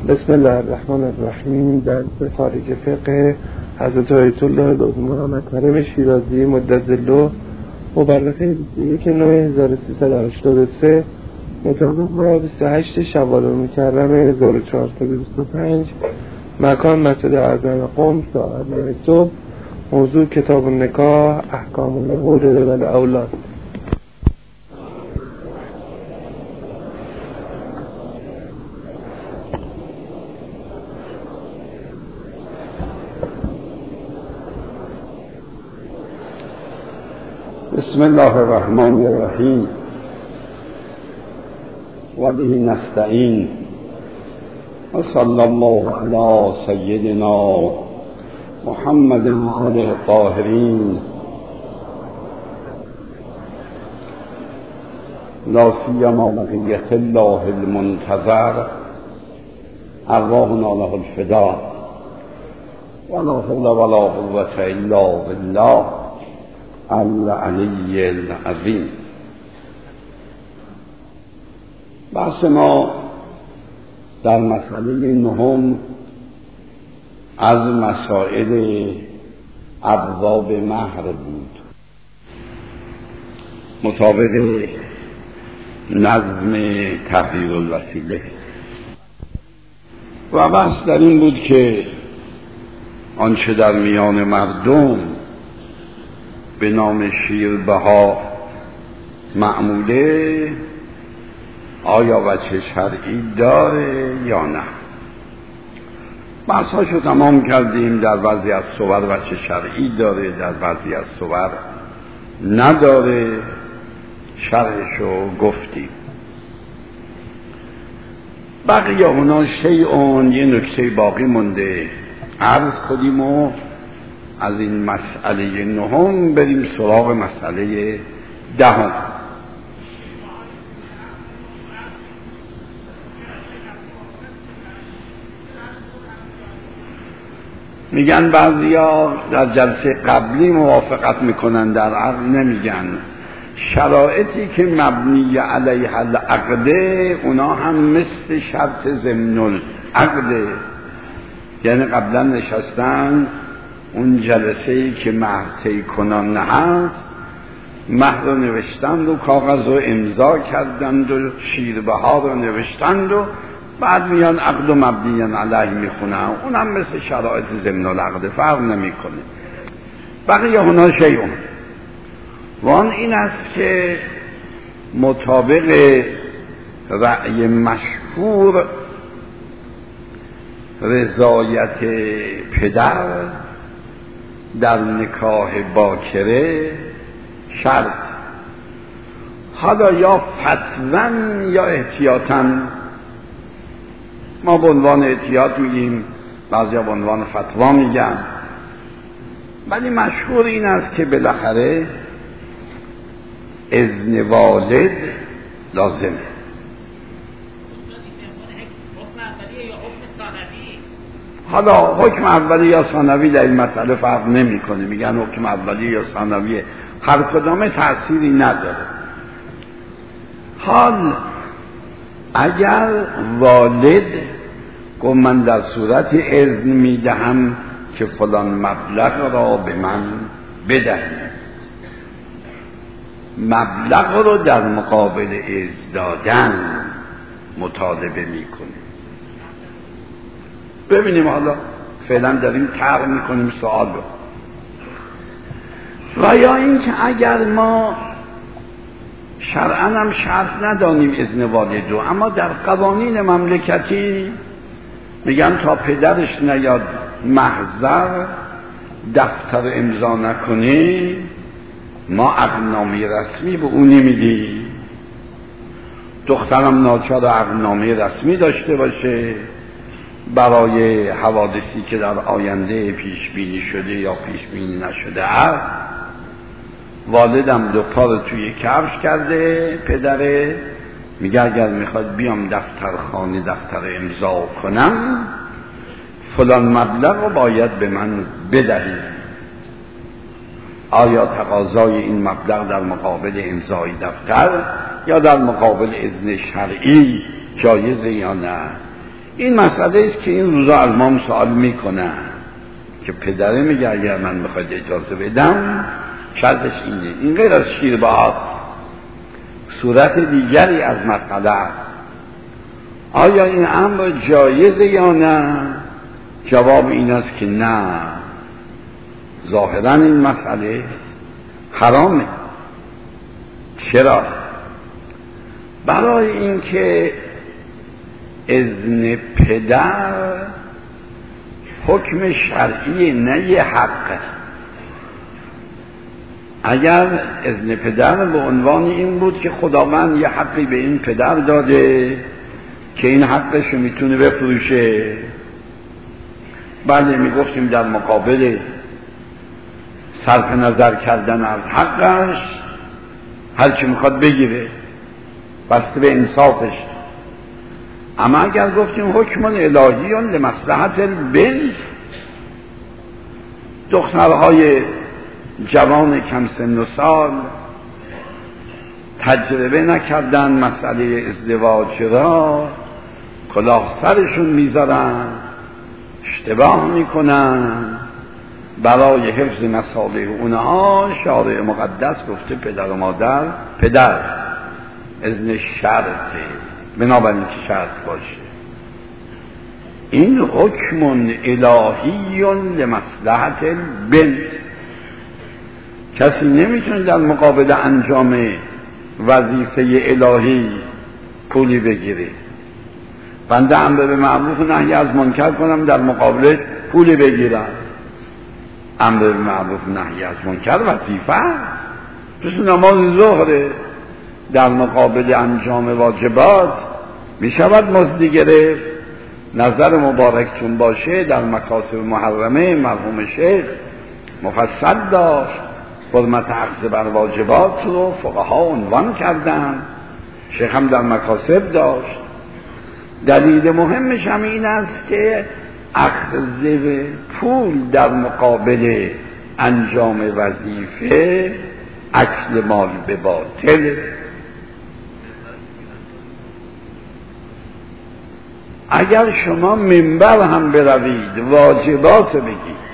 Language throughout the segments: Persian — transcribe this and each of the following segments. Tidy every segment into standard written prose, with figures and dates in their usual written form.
بسم الله الرحمن الرحیم. درس خارج فقه حضرت آیت الله دکتر محمد کریم شیرازی مدظله مورخ 21/9/1383 مطابق با 28 شوال المکرم 1425 مکان مسجد اعظم قم ساعت 9 صبح. موضوع کتاب النکاح احکام العقود و الاولاد. بسم الله الرحمن الرحیم و به نستعین و صلی الله علی سیدنا محمد و آله الطاهرین لا سیما بقیة الله المنتظر ارواحنا له الفداء ولا حول ولا قوة الا بالله العلی العظیم. بحث ما در مسئله نهم از مسائل ابواب مهر بود مطابق نظم تحریر الوسیله و بحث در این بود که آنچه در میان مردم به نام شیربها معموله آیا وجه شرعی داره یا نه. بحثاشو تمام کردیم. در بعضی از صور وجه شرعی داره، در بعضی از صور نداره، شرحشو گفتیم. بقیه اونا شیعون یه نکته باقی مونده عرض کنیم و از این مسئله نهم بریم سراغ مسئله دهم. میگن بعضیا در جلسه قبلی موافقت میکنن، در عقل نمیگن. شرایطی که مبنی علیها العقده اونا هم مثل شرط ضمن العقده، یعنی قبلا نشستن اون جلسه‌ای که مهر طی کنان هست، مهر رو نوشتند و کاغذ رو امضا کردند و شیربها رو نوشتند و بعد میان عقد و مبنی علیه میخونن. اون هم مثل شرایط ضمن العقد فرق نمیکنه. بقیه هنا شیعون وان این است که مطابق رأی مشهور رضایت پدر در نکاح باکره شرط، حالا یا فتواً یا احتیاطاً. ما به عنوان احتیاط میگیم، بعضی به عنوان فتوا میگن، ولی مشهور این است که بالاخره اذن والد لازمه. حالا حکم اولی یا ثانوی در این مسئله فرق نمی کنه. میگن حکم اولی یا ثانوی هر کدامه تأثیری نداره. حال اگر والد گفت من در صورت اذن میدهم که فلان مبلغ را به من بدهید، مبلغ رو در مقابل اذن دادن مطالبه میکنه. ببینیم، حالا فعلا داریم طرح میکنیم سوال رو. و یا اینکه اگر ما شرعاً هم شرط ندانیم اذن والد رو، اما در قوانین مملکتی میگن تا پدرش نیاد محضر دفتر امضا نکنه ما عقدنامه رسمی به اون نمیدیم. دخترم ناچار عقدنامه رسمی داشته باشه برای حوادثی که در آینده پیش بینی شده یا پیش بینی نشده است. والدم دو پا رو توی کفش کرده، پدره میگه اگر میخواد بیام دفتر خانه دفتر امضا کنم فلان مبلغ رو باید به من بدهید. آیا تقاضای این مبلغ در مقابل امضای دفتر یا در مقابل اذن شرعی جایزه یا نه؟ این مسئله است که این روزا از ما سوال میکنن که پدره میگه اگر من میخواید اجازه بدم شرطش اینه. این غیر از شیربهاست، صورت دیگری از مسئله است. آیا این امر جایزه یا نه؟ جواب این است که نه، ظاهرا این مسئله حرامه. چرا؟ برای اینکه اذن پدر حکم شرعی نه یه حقه. اگر اذن پدر به عنوان این بود که خداوند یه حقی به این پدر داده که این حقش رو میتونه بفروشه، بله میگفتیم در مقابل صرف نظر کردن از حقش هر چی میخواد بگیره بسته به انصافش. اما اگر گفتیم حکم الهی لمصلحت البنت، دخترهای جوان کم سن و سال تجربه نکردن مسئله ازدواج را، کلاه سرشون میذارن، اشتباه میکنن، برای حفظ مصالح اونها شارع مقدس گفته پدر و مادر، پدر اذن شرطه، بنابراین که شرط باشه. این حکم الهی لمصلحت البنت. کسی نمیتونه در مقابل انجام وظیفه الهی پولی بگیره. بنده امر به معروف و نهی از منکر کنم در مقابل پولی بگیرم. امر به معروف و نهی از منکر وظیفه است. مثل نماز ظهر در مقابل انجام واجبات می شود مزدی گرفت. نظر مبارکتون باشه در مکاسب محرمه مرحوم شیخ مفصل داشت، حرمت اخذ بر واجبات رو فقها عنوان کردن، شیخ هم در مکاسب داشت. دلیل مهمش هم این است که اخذ پول در مقابل انجام وظیفه اکل مال به باطل. اگر شما منبر هم بروید واجبات بگید،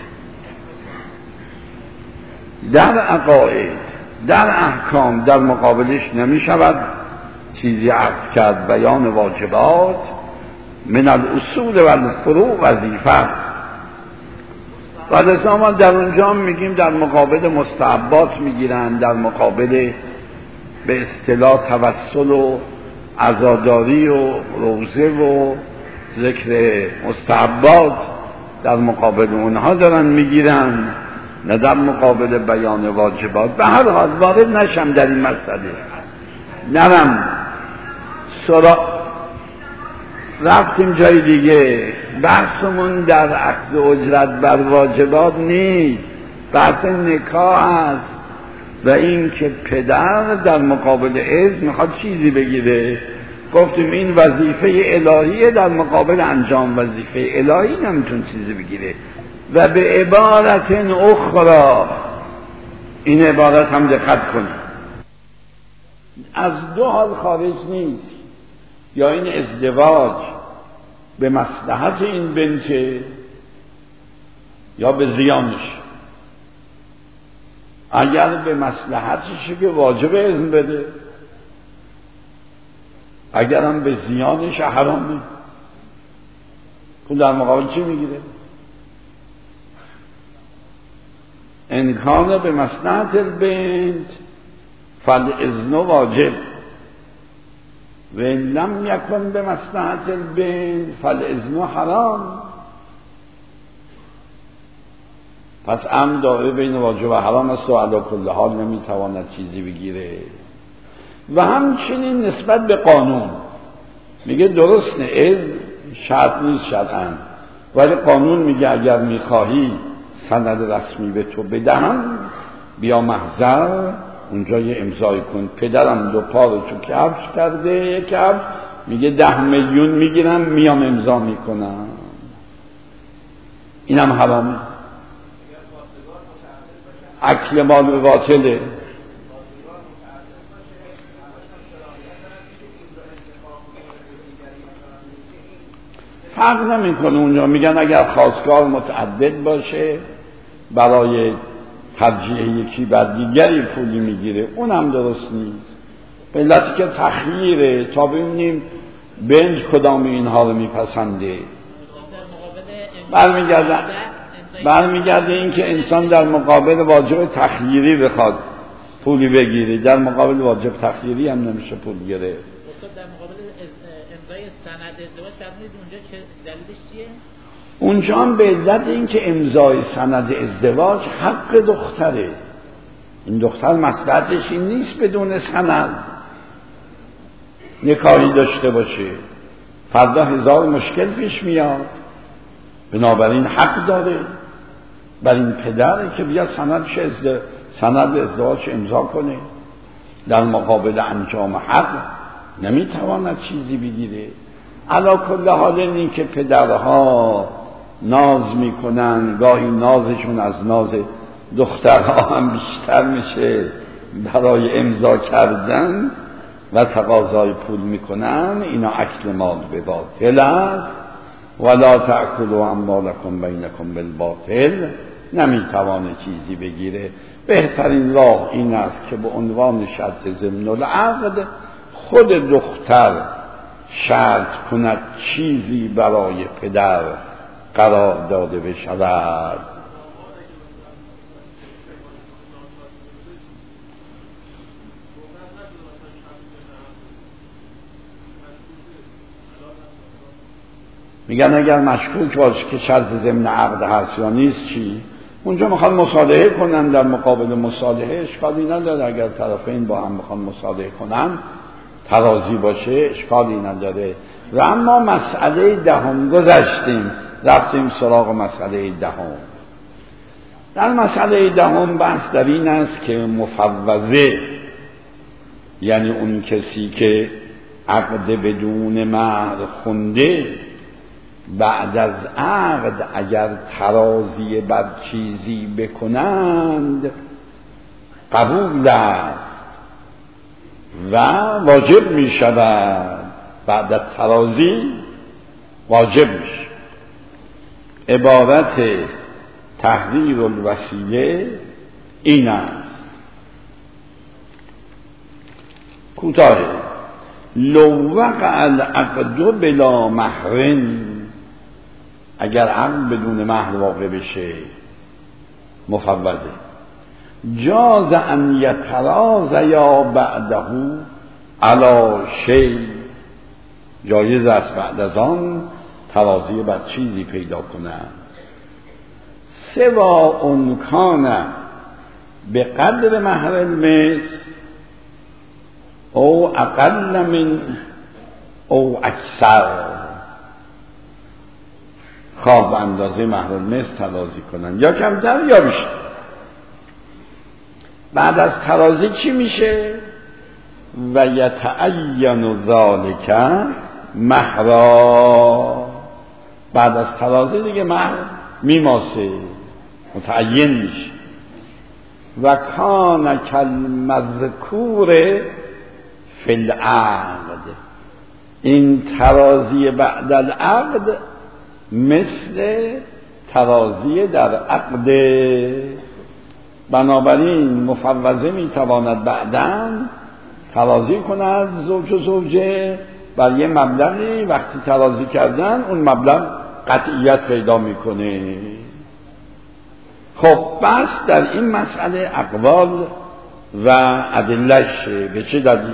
در عقاید در احکام در مقابلش نمی شود چیزی عرض کرد. بیان واجبات من الاصول و الفروع وظیفه است. و لذا ما در اونجا میگیم در مقابل مستحبات میگیرن، در مقابل به اصطلاح توسل و عزاداری و روزه و ذکر مستحبات در مقابل اونها دارن میگیرن، نه در مقابل بیان واجبات. به هر حال وارد نشم در این مسئله، نرم رفتیم جای دیگه. بحثمون در اخذ اجرت بر واجبات نیست، بحث نکاح است و این که پدر در مقابل اذن میخواد چیزی بگیره. گفتیم این وظیفه الهیه، در مقابل انجام وظیفه الهی نمیتون چیزی بگیره. و به عبارت اخرى، این عبارت هم دقت کنید، از دو حال خارج نیست. یا این ازدواج به مصلحت این بنته یا به زیانش. اگر به مصلحتشه که واجب اذن بده، اگر هم به زیانش حرامه. در مقابل چی میگیره؟ ان کان به مصلحت البنت فالاذن واجب و ان لم یکن به مصلحت البنت فالاذن حرام. پس امر داره بین واجب و حرام است و علی کل حال نمیتواند چیزی بگیره. و همچنین نسبت به قانون میگه درست نه، اذن شرط نیست شرعاً، ولی قانون میگه اگر میخواهی سند رسمی به تو بدم بیا محضر اونجا یه امضای کن. پدرم دو پا رو تو کفش کرده، یک کفش، میگه 10 میلیون میگیرم میام امضا میکنم. اینم حرامه، اکل مال به باطله. فرق نمیکنه. اونجا میگن اگر خواستگار متعدد باشه برای ترجیح یکی بر دیگری پولی میگیره، اونم درست نیست. به علتی که تخییره تا ببینیم بنج کدام اینها رو میپسنده. برمیگرده این که انسان در مقابل واجب تخییری بخواد پولی بگیره، در مقابل واجب تخییری هم نمیشه پول گیره. در مقابل امضای سند ازدواج فرمودید اونجا چه دلیلش چیه؟ اونجا هم به علت این که امضای سند ازدواج حق دختره. این دختر مصلحتش این نیست بدون سند نکاحی داشته باشه، فردا هزار مشکل پیش میاد. بنابراین حق داره بر این پدره که بیا سند ازدواج امضا کنه. در مقابل انجام حق نمیتواند چیزی بگیره. علا کل حال این که پدرها ناز میکنن، گاهی نازشون از ناز دخترها هم بیشتر میشه، برای امضا کردن و تقاضای پول میکنن. اینا اکل مال به باطل است. ولا تأکلوا اموالکم بینکم بالباطل. نمیتوانه چیزی بگیره. بهترین راه این است که به عنوان شرط ضمن العقد خود دختر شرط کند چیزی برای پدر قرار داده بشود. میگن اگر مشکوک باشه که شرط ضمن عقد هست یا نیست چی؟ اونجا میخوان مصالحه کنن. در مقابل مصالحه اشکالی نداره. اگر طرفین با هم میخوان مصالحه کنن، ترازی باشه، اشکالی نداره. و اما مسئله دهم گذشتیم، رفتیم سراغ مسئله دهم. در مسئله دهم بحث در این است که مفوضه، یعنی اون کسی که عقد بدون مهر خونده، بعد از عقد اگر ترازی بر چیزی بکنند قبول است و واجب می شود. بعد از ترازی واجب می شود. عبارت تحریر الوصیه این است. کوتاه: لو وقع العقد بلا مهر، اگر عقد بدون مهر واقع بشه، مفوضه، جاز ان یتراضیا بعده علی شیء، جایز است بعد از آن ترازی بر چیزی پیدا کنند. سوا ان کان به قدر مهر المثل او اقل من او اکثر، خواه به اندازه مهر المثل ترازی کنن یا کمتر یا بیشتر. بعد از ترازی چی میشه؟ و یتعین ذالک مهرا، بعد از ترازی دیگه مهر میماسه، متعین میشه. و کان کالمذکور فی العقد، این ترازی بعد العقد مثل ترازی در عقد. بنابراین مفوضه میتواند بعداً ترازی کند زوج و زوجه بر یه مبلغی، وقتی ترازی کردن اون مبلغ قطعیت پیدا میکنه. خب بس در این مسئله اقوال و ادله‌اش به چه دلیل؟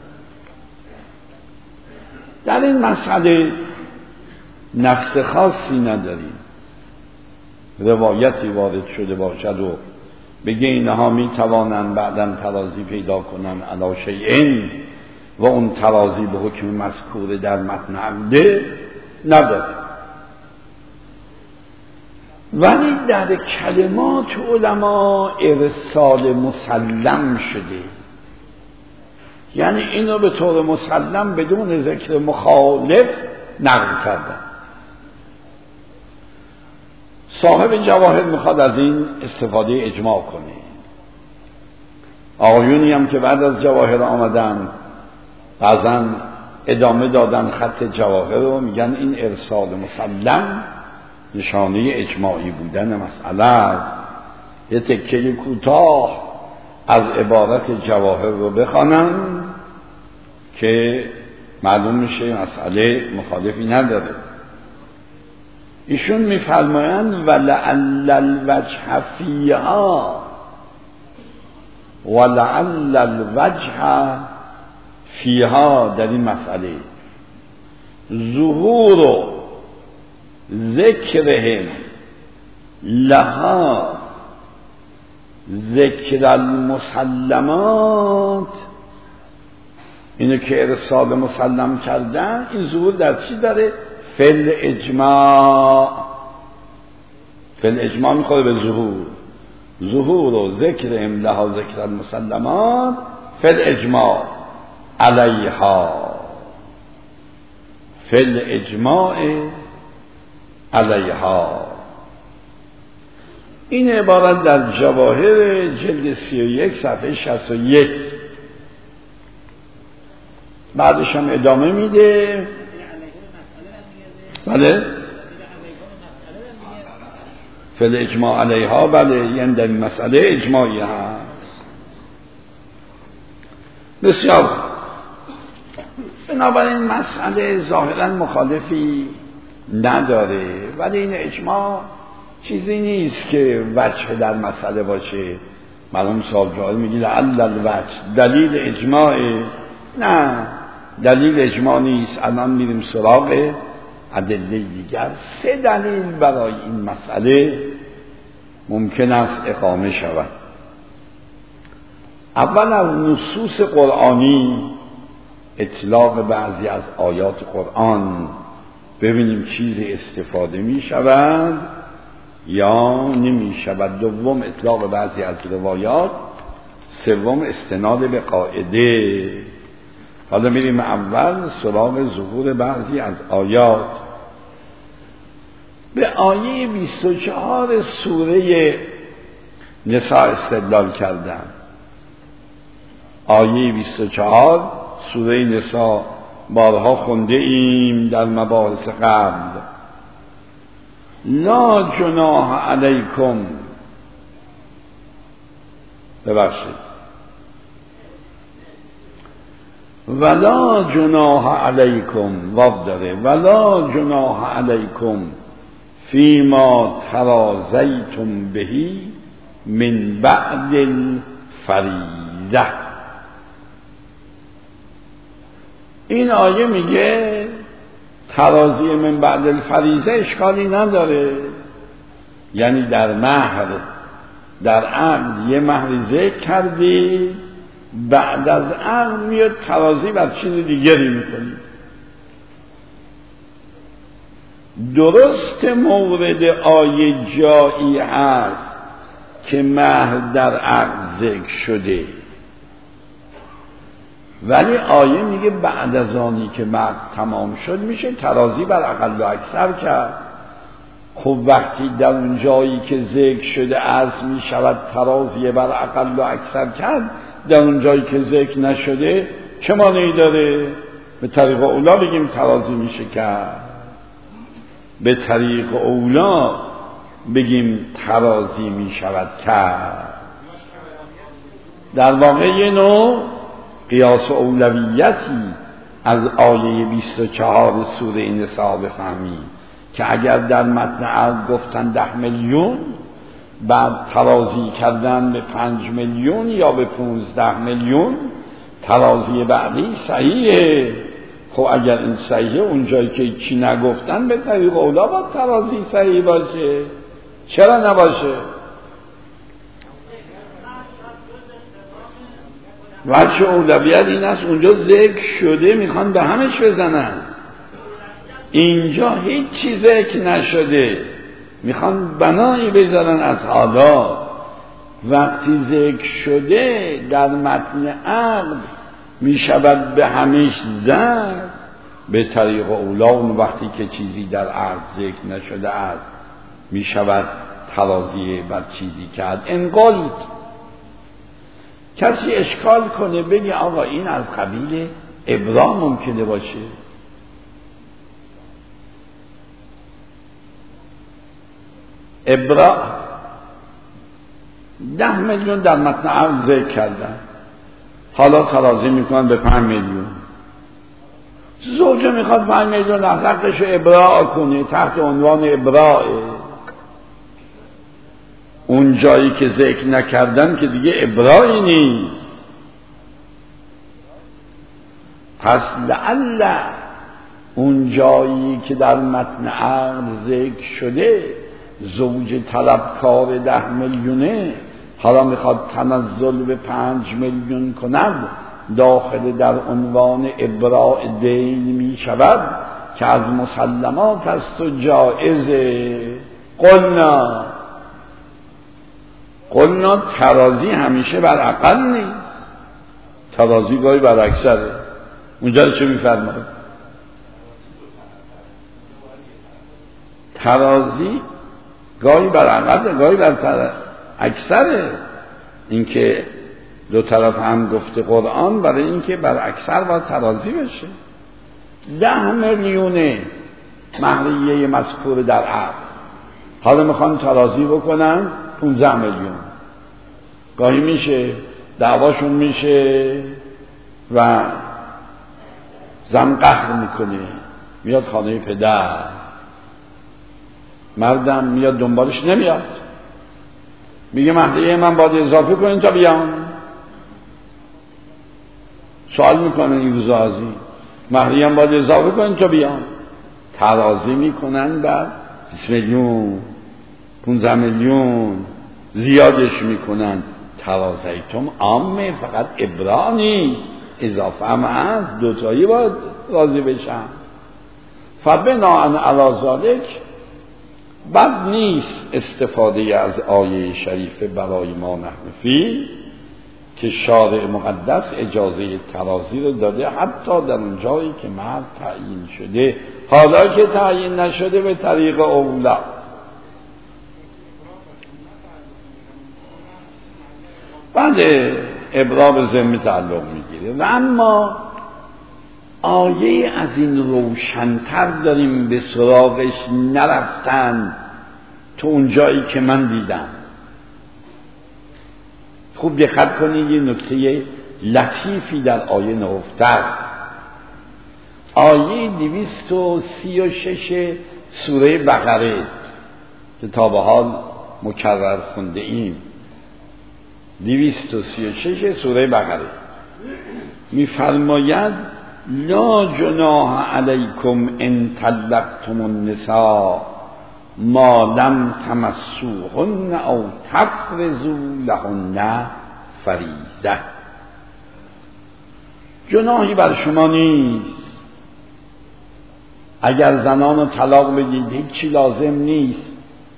در این مسئله نفس خاصی نداریم. روایتی وارد شده باشد و بگه اینها می توانند بعداً ترازی پیدا کنند علی شیء و اون ترازی به حکم مذکور در متن عقده نداره. ولی در کلمات علما ارسال مسلم شده، یعنی اینو به طور مسلم بدون ذکر مخالف نقل کردن. صاحب جواهر میخواد از این استفاده اجماع کنه. آقایونی هم که بعد از جواهر آمدن بعضا ادامه دادن خط جواهر رو، میگن این ارسال مسلم نشانه اجماعی بودن مسئله است. یه تکه کوتاه از عبارت جواهر رو بخوانم که معلوم میشه مسئله مخالفی نداره. ایشون میفرمایند ولعل الوجه فیها، ولعل الوجه فیها در این مسئله ظهور ذکرهم لها ذکر المسلمات، اینو که ارسال مسلم کردن، این ظهور در چی داره؟ فل اجماع. فل اجماع میخوره به ظهور. ظهور و ذکر لها ذکر المسلمات فل اجماع علیها، فل اجماع علیها. این عبارت در جواهر جلد 31 صفحه 61. بعدش هم ادامه میده. بله فل اجماع علیها، بله، یعنی در این مسئله اجماعی هست. بسیار. بنابراین مسئله ظاهرا مخالفی نداره، ولی این اجماع چیزی نیست که وجه در مسئله باشه. معلوم سوال جواب میگی لعل الوجه دلیل اجماع. نه، دلیل اجماع نیست. الان میریم سراغ ادله دیگر. 3 دلیل برای این مسئله ممکن است اقامه شود. اول از نصوص قرآنی، اطلاق بعضی از آیات قرآن، ببینیم چیزی استفاده می شود یا نمی شود. دوم اطلاق بعضی از روایات. سوم استناد به قاعده. حالا میریم اول سراغ ظهور بعضی از آیات. به آیه 24 سوره نساء استدلال کردن. آیه 24 سوره نساء بارها خونده ایم در مباحث قبل. لا جناح علیکم، ببخشید، ولا جناح علیکم، واب داره، ولا جناح علیکم فیما تراضیتم بهی من بعد الفریضه. این آیه میگه تراضی من بعد الفریضه اشکالی نداره. یعنی در مهر، در عقد یه مهری ذکر کردی، بعد از عقد میاد تراضی بر چیز دیگری میکنی. درست مورد آیه جایی هست که مهر در عقد ذکر شده، ولی آیه میگه بعد از آنی که مهر تمام شد میشه تراضی بر اقل و اکثر کرد. خب وقتی در اون جایی که ذکر شده است میشود تراضی بر اقل و اکثر کرد، در اون جایی که ذکر نشده چه مانعی داره؟ به طریق اولا بگیم تراضی میشه کرد، به طریق اولا بگیم تراضی میشود کرد. در واقع یه نوع قیاس اولویتی از آیه 24 سوره نساء بفهمید که اگر در متن عقد گفتن 10 میلیون، بعد تراضی کردن به 5 میلیون یا به 15 میلیون، تراضی بعدی صحیحه. خب اگر این صحیحه، اون جایی که چی نگفتن به طریق اولا باید تراضی صحیح باشه. چرا نباشه؟ وجه اولویت این است اونجا ذکر شده میخوان به همش بزنن، اینجا هیچ چیز ذکر نشده میخوان بنایی بذارن از حالا. وقتی ذکر شده در متن عقد میشود به همش زد، به طریق اولا اون وقتی که چیزی در عقد ذکر نشده است میشود تراضی بر چیزی کرد. انقلت کسی اشکال کنه بگه آقا این از قبیل ابرا ممکنه باشه. 10 میلیون در متن عقد ذکر کردن، حالا ترازی میکنن به 5 میلیون. زوجه میخواد 5 میلیون حقش ابراء کنه تحت عنوان ابراء. اون جایی که ذکر نکردن که دیگه ابرائی نیست. پس لعل اون جایی که در متن عقد ذکر شده زوج طلبکار 10 میلیونه حالا میخواد تنزل به 5 میلیون کند، داخل در عنوان ابراء دین می شود که از مسلمات است و جائزه. قلنا ترازی همیشه بر اقل نیست، ترازی گاهی بر اکثره. اونجا چه میفرماید؟ ترازی گاهی بر اقل گاهی بر اکثره. اینکه دو طرف هم گفته قرآن برای اینکه بر اکثر باید ترازی بشه. 10 میلیون مهریه مذکور در عقد، حالا میخوان ترازی بکنن 15 میلیون. گاهی میشه دعواشون میشه و زن قهر میکنه، میاد خانه پدر، مردم میاد دنبالش نمیاد، میگه مهریه من باید اضافه کنین تا بیام. سوال میکنن این روزا ازی مهریه هم باید اضافه کنین تا بیام. ترازی میکنن بر 20 میلیون 15 میلیون زیادش میکنن. ترازیتم عامه، فقط ابراء نیست، اضافه هم هست، دوتایی باید راضی بشن. فبناء علی ذلک بد نیست استفاده از آیه شریفه برای ما نحن فی که شارع مقدس اجازه ترازی رو داده حتی در اون جایی که مرد تعیین شده، حالا که تعیین نشده به طریق اولا. بعد ابراء به ذمه تعلق میگیره. و اما آیه از این روشن‌تر داریم به سراغش نرفتن تو اون جایی که من دیدم. خوب دقت کنید، یه نکته لطیفی در آیه نهفته. آیه 236 سوره بقره که تا به حال مکرر خونده ایم، 236 سوره بقره می‌فرماید لا جناح علیکم ان طلقتم النساء ما لم تمسوهن او تفرضوا لهن فریضه. جناحی بر شما نیست اگر زنان رو طلاق بدید، هیچی لازم نیست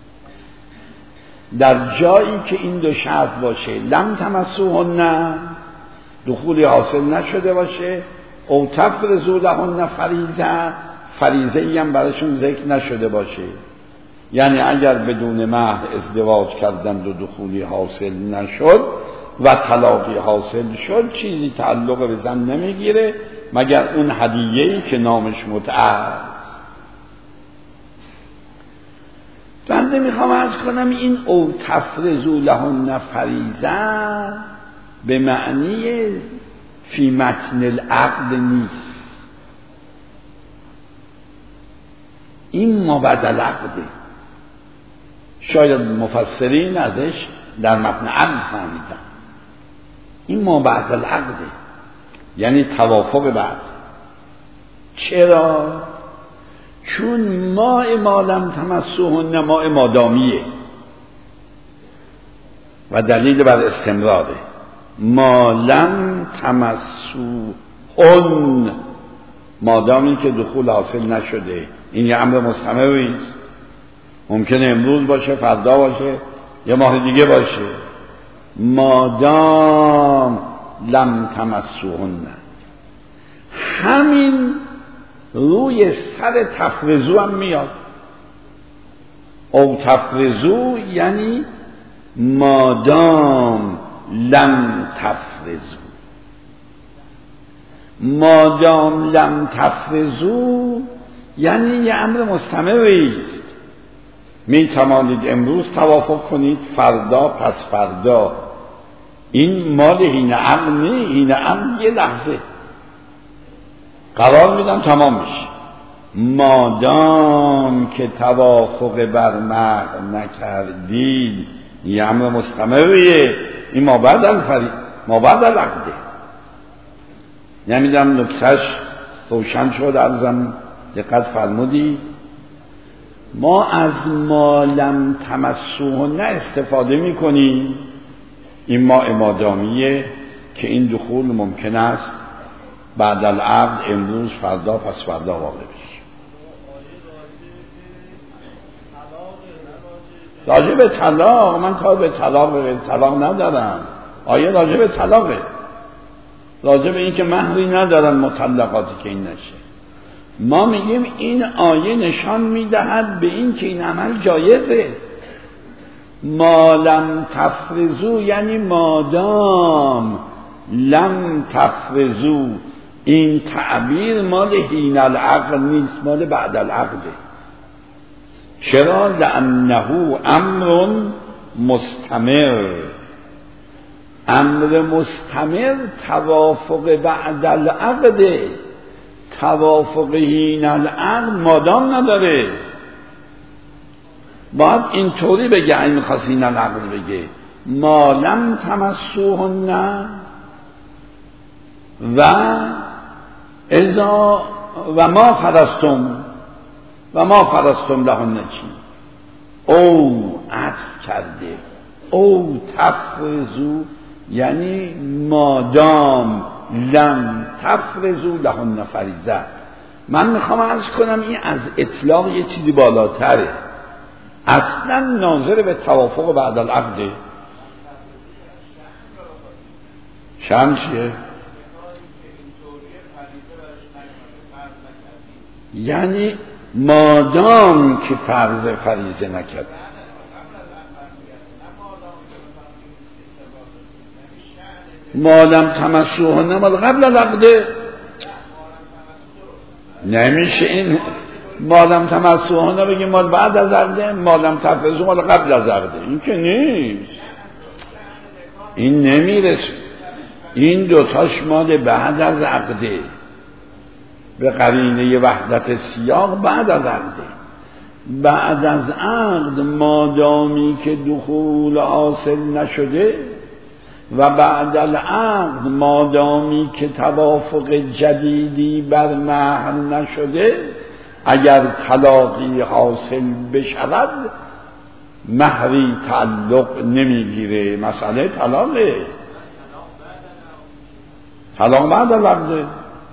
در جایی که این دو شرط باشه، لم تمسوهن دخولی حاصل نشده باشه، او تفرضوا لهن فریضه، فریضه ای هم براشون ذکر نشده باشه. یعنی اگر بدون مهر ازدواج کردند و دخولی حاصل نشد و طلاقی حاصل شد، چیزی تعلق به زن نمیگیره مگر اون هدیه‌ای که نامش متعه است. بنده میخوام عرض کنم این او تفرضوا لهن فریضه به معنی فی متن العقد نیست، این مابعد العقده. شاید مفسرین ازش در متن عقد فهمیدن این مابعد العقده، یعنی توافق بعد. چرا؟ چون ما لم تمسوهن ما مادامیه و دلیل بر استمراره. ما لم تمسوهن، مادامی که دخول حاصل نشده، این یه امر مستمری نیست، ممکنه امروز باشه، فردا باشه، یه ماه دیگه باشه. مادام لم تمسوهن، همین روی سر تفرضو هم میاد. او تفرضو یعنی مادام لم تفرضو، مادام لم تفرزو یعنی یه امر مستمری است. می توانید امروز توافق کنید، فردا پس فردا. این مال حین عقل نه، حین عقل یه لحظه قرار میدم تمام میشه. مادام که توافق بر مهر نکردید یه امر مستمریه. این ما بعد العقده. نمیدونم نکتهش روشن شد؟ عرضم دقت فرمودی. ما از ما لم تمسوهن استفاده میکنیم. این ما مادامیه که این دخول ممکن است بعد العقد، امروز، فردا، پس فردا واقع بشه. راجع به طلاق من کار به طلاق ندارم. آیه راجع به طلاقه، راجع به این که مهری ندارن مطلقاتی که این نشه. ما میگیم این آیه نشان میدهد به این که این عمل جایزه. ما لم تفرزو یعنی مادام لم تفرزو. این تعبیر مال حین العقل نیست، مال بعد العقله. چرا؟ لأنه امر مستمر. امر مستمر توافق بعد العقد. توافق حین العقد مادام نداره. باید اینطوری بگه. این میخواست حین العقد بگه ما لم تمسوهن و ما فرستم لهن چی؟ او عطف کرده، او تفرزو یعنی مادام لم تفرزو لهن فریضه. من میخوام عرض کنم این از اطلاق یه چیزی بالاتره. اصلا ناظر به توافق بعد العقده. شرم چیه؟ یعنی مادام که فرض فریضه نکرد. مادام تمسوهن مال قبل العقده نمیشه. این مادام تمسوهن بگیم مال بعد از عقده، مادام تفرزو مال قبل از عقده. این که نیست، این نمیرسه. این دوتاش مال بعد از عقده به قرینه وحدت سیاق بعد از عقده. بعد از عقد مادامی که دخول حاصل نشده و بعد العقد مادامی که توافق جدیدی بر مهر نشده، اگر طلاقی حاصل بشود مهری تعلق نمیگیره. مسئله طلاقه. طلاق بعد العقده.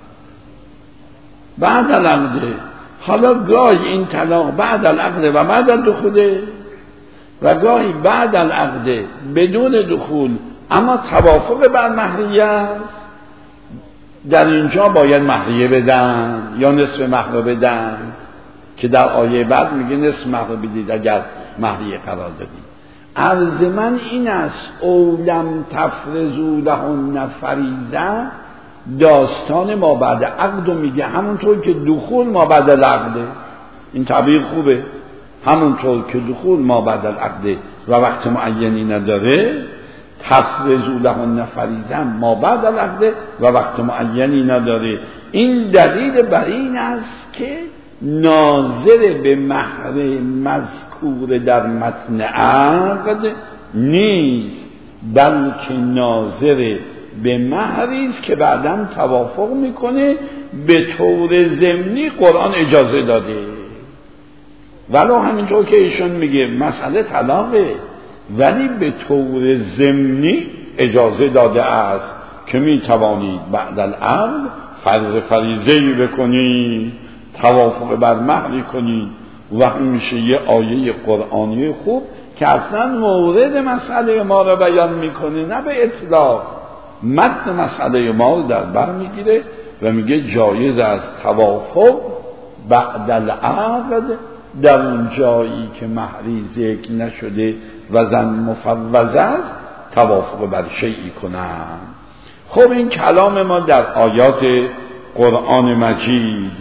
بعد العقده. حالا گاهی این طلاق بعد العقده و بعد الدخوله و گاهی بعد العقده بدون دخول اما توافق بر مهریه است. در اینجا باید مهریه بدن یا نصف مهر بدن که در آیه بعد میگه نصف مهر بدید اگر مهریه قرار دادید. عرض من این است او لم تفرزو لهن فریضه داستان ما بعد عقد رو میگه، همونطور که دخول ما بعد العقده. این تعبیر خوبه. همونطور که دخول ما بعد العقده و وقت معینی نداره، تفرزو لهن فریضه ما بعد العقده و وقت معینی نداره. این دلیل بر این است که ناظر به مهر مذکور در متن عقد نیست، بلکه ناظر به مهری است که بعداً توافق میکنه. به طور ضمنی قرآن اجازه داده، ولو همینطور که ایشون میگه مسئله طلاقه، ولی به طور ضمنی اجازه داده است که میتوانید بعد العقد فرض فریضه‌ای بکنید، توافق بر مهری کنید. و این میشه یه آیه قرآنی خوب که اصلا مورد مسئله ما رو بیان میکنه، نه به اطلاق. متن مسئله ما رو در بر میگیره و میگه جایز است توافق بعد العقد در اون جایی که مهری ذکر نشده و زن مفوض است توافق بر شیئی کنند. خب این کلام ما در آیات قرآن مجید.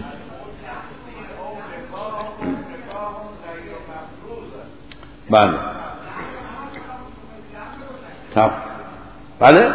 بله بله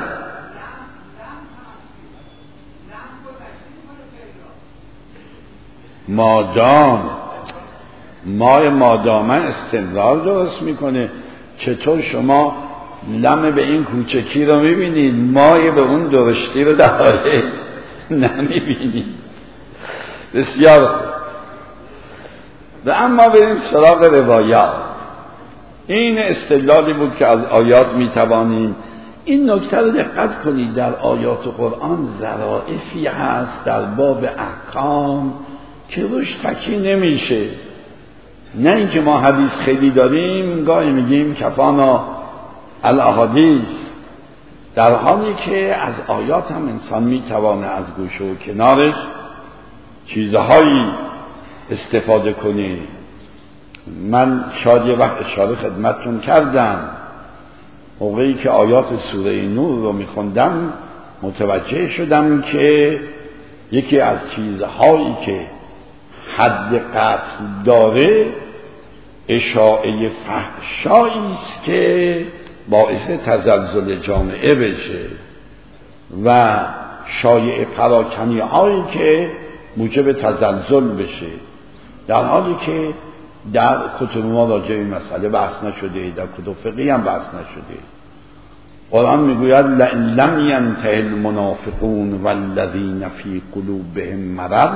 مادام استدلال درست میکنه. چطور شما لم به این کوچکی رو میبینید، مای به اون درشتی رو داره نمیبینید؟ بسیار خوب. و اما بریم سراغ روایات. این استدلالی بود که از آیات میتوانیم. این نکته رو دقت کنید، در آیات قرآن ظرافی هست در باب احکام که روش تکی نمیشه. نه اینکه ما حدیث خیلی داریم گاهی میگیم کفانا الاحادیث، در حالی که از آیات هم انسان میتوانه از گوشه و کنارش چیزهایی استفاده کنه. من شاید یه وقت اشاره خدمتتون کردم، موقعی که آیات سوره نور رو میخوندم متوجه شدم که یکی از چیزهایی که حد قتل داره اشاعه فحشایی است که باعث تزلزل جامعه بشه و شایعه پراکنی هایی که موجب تزلزل بشه، در حالی که در کتب ما راجع به این مسئله بحث نشده، در کتب فقهی هم بحث نشده. قرآن میگوید لئن لم ینته المنافقون والذین فی قلوبهم مرض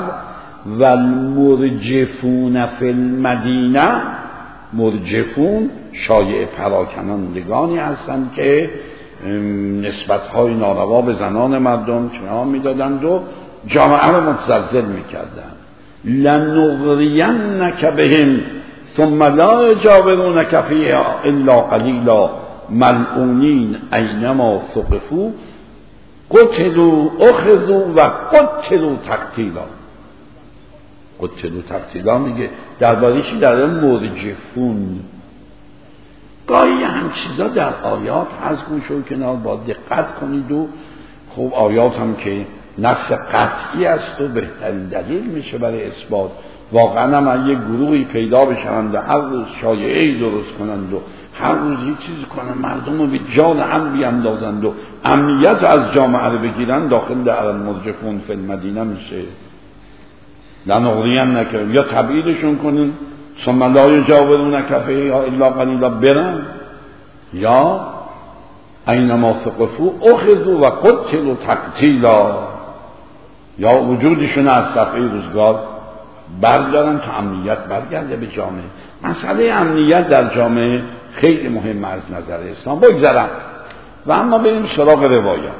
والمرجفون فی المدینه. مرجفون شایعه پراکنندگانی هستند که نسبت‌های ناروا به زنان مردم چنان میدادند و جامعه رو متزلزل میکردند. لنغرینک بهم ثم لا یجاورونک فیها الا قلیلا ملعونین اینما ثقفوا قتلوا اخذوا و قتلوا تقتیلا. قتلوا تقتیلا میگه درباره چی؟ در مرجفون. گاهی هم چیزا در آیات هست، گوش و کنار با دقت کنید. و خب آیات هم که نص قطعی است و بهترین دلیل میشه برای اثبات. واقعا هم یک گروهی پیدا بشنند و هر روز شایعه‌ای درست کنند و هر روز یک چیز کنند، مردم رو به جان هم بیاندازند و امنیت از جامعه رو بگیرن، داخل در المرجفون فی المدینه میشه. لنغرین نکرد یا تبعیدشون کنیم ثم لا یجاورونک فیها الا قلیلا برن، یا اینما ثقفوا اخذوا و قتلوا تقتیلا، یا وجودشون از صفحه روزگار بردارن تا امنیت برگرده به جامعه. مسئله امنیت در جامعه خیلی مهم از نظر اسلام. بگذارم و اما بریم سراغ روایات.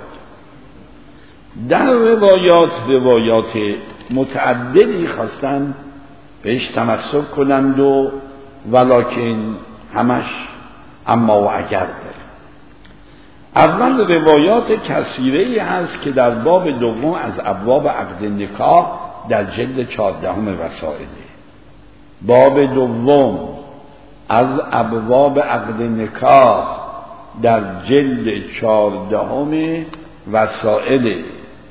در روایات متعددی خواستن بهش تمسک کنند و ولکن همش اما و اگر داره. اول روایات کثیره‌ای هست که در باب دوم از ابواب عقد نکاح در جلد 14 وسائل. باب دوم از ابواب عقد نکاح در جلد 14 وسائل.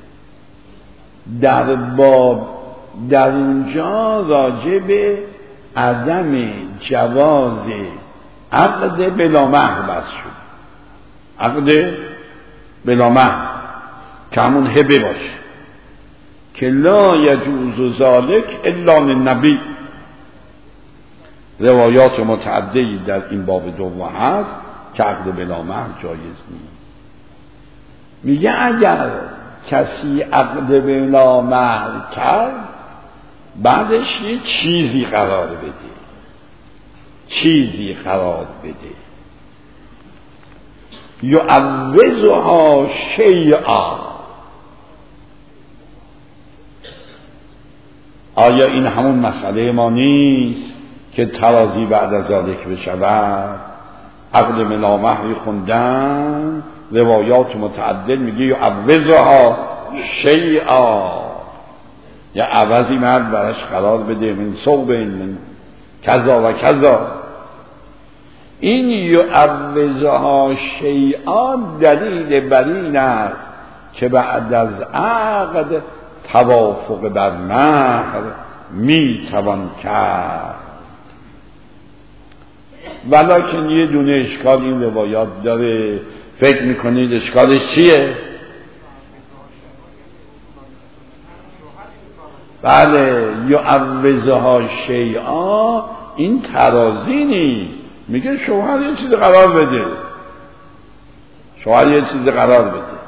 در باب در اونجا راجع به عدم جواز عقد بلا مهر بحث شد. عقد بلا مهر که همون هبه باشه که لا یجوز ذلک الا للنبی. روایات متعددی در این باب دوم هست که عقد بلا مهر جایز نیست. میگه اگر کسی عقد بلا مهر کرد بعدش یه چیزی قرار بده، یعوضها شیئا. آیا این همون مسئله ما نیست که ترازی بعد از ذالک بشود؟ عقد بلا مهری خوندن، روایات متعدد میگه یعوضها شیئا، یا عوضی مرد برش قرار بده، من صوب من کذا و کذا. این یعوضها شیئا دلیل بر این است که بعد از عقد توافق بر مهر می توان کرد. ولیکن یه دونه اشکال این روایات داره. فکر میکنید اشکالش چیه؟ بله، یعوضها شیئا، این ترازی نیست. میگه شوهر یه چیز قرار بده، شوهر یه چیز قرار بده.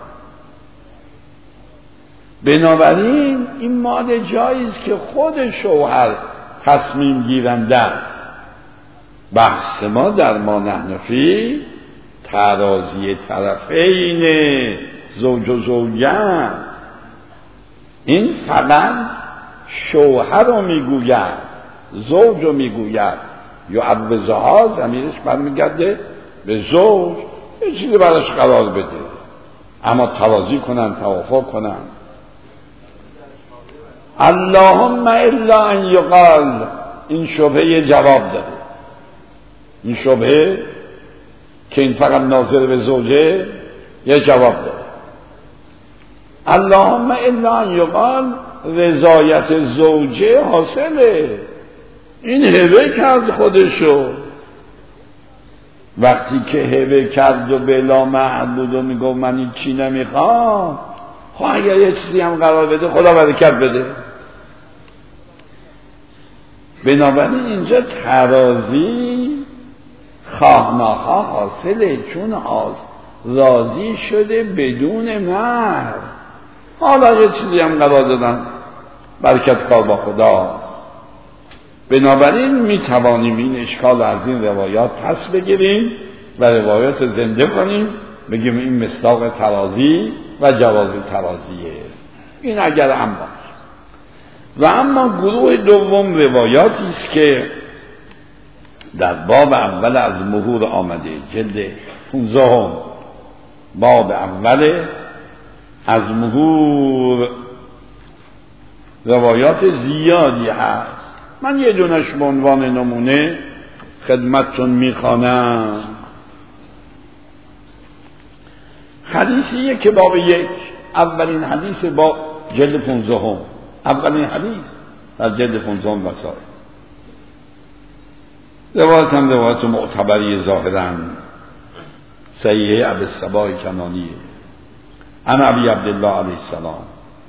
بنابراین این مال جاییست که خود شوهر تصمیم گیرنده است. بحث ما در ما نحن فی ترازی طرفین زوج و زوجه است. این فقط شوهر رو میگوید، زوج رو میگوید. یا عوضها ضمیرش برمیگرده به زوج، یه چیزی براش قرار بده، اما ترازی کنن، توافق کنن. اللهم الا ان یقال، این شبهه جواب داده. این شبهه که این فقط ناظر به زوجه یه جواب داده. اللهم الا ان یقال رضایت زوجه حاصله، این هبه کرد خودشو. وقتی که هبه کرد و بلا محدود و میگو من این چی نمیخوام، خب اگر یه چیزی هم قرار بده خدا برکت بده. بنابراین اینجا ترازی خواه ناخواه حاصله، چون راضی شده بدون مهر. حالا یه چیزی هم قرار دادن، برکت کار با خداست. بنابراین می توانیم این اشکال از این روایات پس بگیریم و روایات زنده کنیم، بگیم این مصداق ترازی و جواز ترازیه. این اگر هم باش. و اما گروه دوم روایاتی است که در باب اول از مهور آمده، جلد 15 باب اول از مهور روایات زیادی هست. من یه دونش به عنوان نمونه خدمتتون میخوانم. حدیثیه که باب 1 اولین حدیث با جلد 15 اولین حدیث در جلد 15 وسائل. روایت هم روایت معتبری ظاهراً صحیح ابی الصباح کنانیه. عن ابی عبدالله علیه السلام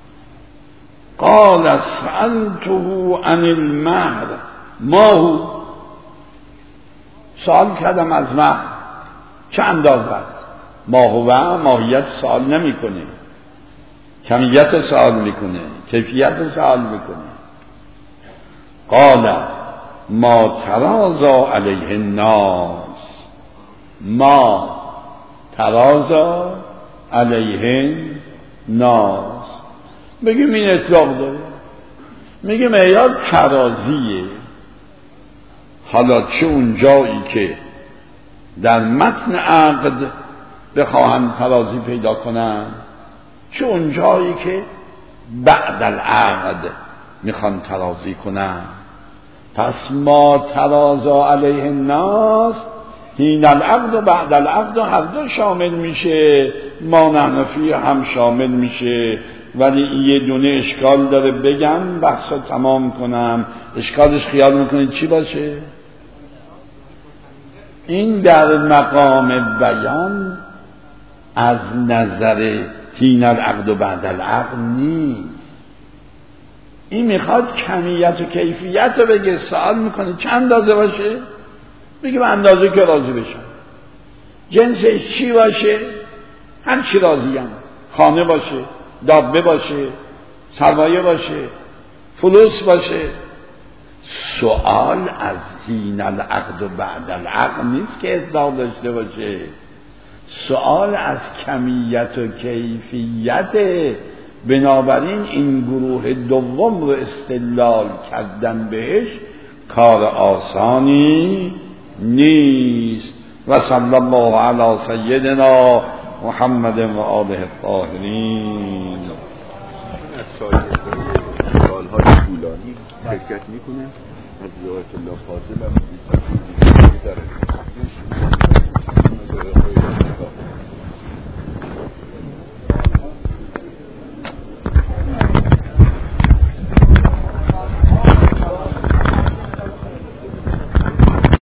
قال سألته عن المهر ما هو، سوال کردم از مهر چه اندازه است. ما هو ماهیت سوال نمی کنه، کمیت سوال میکنه، کیفیت سوال میکنه. قال ما ترازا علیه الناس، ما ترازا علیه الناس. بگیم این اطلاق داره، میگه معیار ترازیه. حالا چه اون جایی که در متن عقد بخواهن ترازی پیدا کنن، چه اون جایی که بعد العقد میخوان ترازی کنن. پس ما ترازا علیه الناس حین العقد و بعد العقد هر دو شامل میشه، ما نحنفی هم شامل میشه. ولی یه دونه اشکال داره، بگم بحث رو تمام کنم. اشکالش خیال میکنید چی باشه؟ این در مقام بیان از نظر حین العقد و بعد العقد نیست. این میخواد کمیت و کیفیت رو بگه. سوال میکنه چند اندازه باشه؟ بگیم اندازه که راضی بشن. جنسش چی باشه؟ هر چی راضی هم. خانه باشه، دابه باشه، سرمایه باشه، فلوس باشه. سوال از حین العقد و بعد العقد نیست که اطلاق داشته باشه. سوال از کمیت و کیفیت. بنابراین این گروه دوم رو استدلال کردن بهش کار آسانی نیست. و صلی الله علی سیدنا محمد و آله الطاهرین. از سالهای طولانی شرکت میکنه از روایت الله فاضل هم داره.